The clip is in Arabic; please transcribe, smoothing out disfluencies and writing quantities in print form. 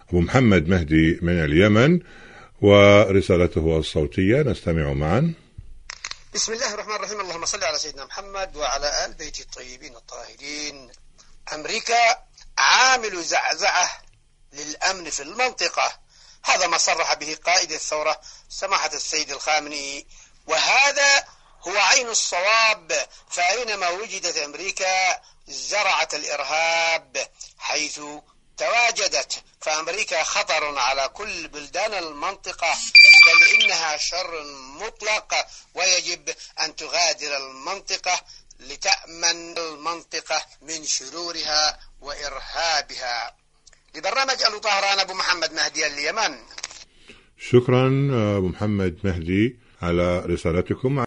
أبو محمد مهدي من اليمن ورسالته الصوتية، نستمع معا. بسم الله الرحمن الرحيم. اللهم صل على سيدنا محمد وعلى آل بيته الطيبين الطاهرين. أمريكا عامل زعزعة للأمن في المنطقة، هذا ما صرح به قائد الثورة سماحة السيد الخامنئي، وهذا هو عين الصواب. فأينما وجدت أمريكا زرعت الإرهاب حيث تواجدت، فأمريكا خطر على كل بلدان المنطقة، بل إنها شر مطلق، ويجب أن تغادر المنطقة لتأمن المنطقة من شرورها وإرهابها. لبرنامج ألو طهران، أبو محمد مهدي اليمن. شكرا أبو محمد مهدي على رسالتكم.